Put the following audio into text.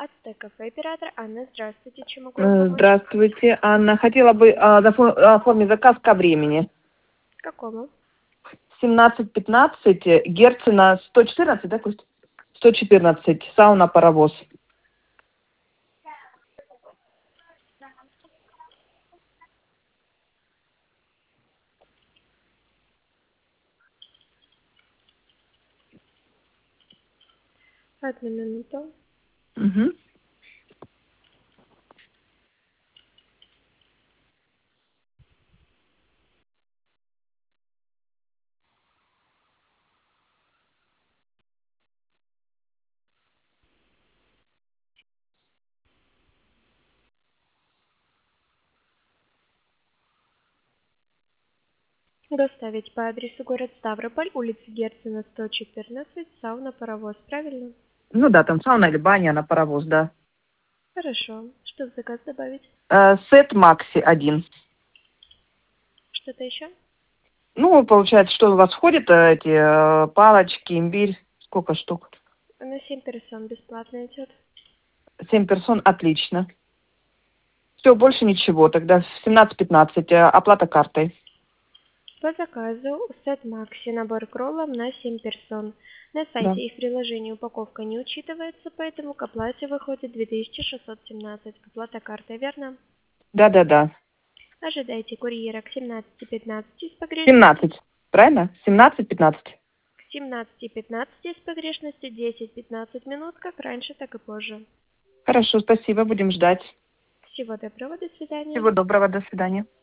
АТ кафе, оператор Анна, здравствуйте, чем могу вам помочь? Здравствуйте, Анна. Хотела бы оформить заказ ко времени. Какому? 17:15, Герцена 114, да, Кость? 114, сауна-паровоз. Одну минуту. Угу. Доставить по адресу город Ставрополь, улица Герцена, 114, сауна-паровоз, правильно? Ну да, там сауна или баня на паровоз, да. Хорошо. Что в заказ добавить? Сет Макси 1. Что-то еще? Ну, получается, что у вас входит эти палочки, имбирь, сколько штук? На 7 персон бесплатно идет. 7 персон, отлично. Все, больше ничего, тогда в 17:15, оплата картой. По заказу сет Макси, набор к роллам на 7 персон. На Да. сайте и в приложении упаковка не учитывается, поэтому к оплате выходит 2617. Оплата картой, верно? Да. Ожидайте курьера к 17:15 с погрешностью. 17, правильно? 17:15. К 17:15 с погрешностью 10-15 минут, как раньше, так и позже. Хорошо, спасибо, будем ждать. Всего доброго, до свидания. Всего доброго, до свидания.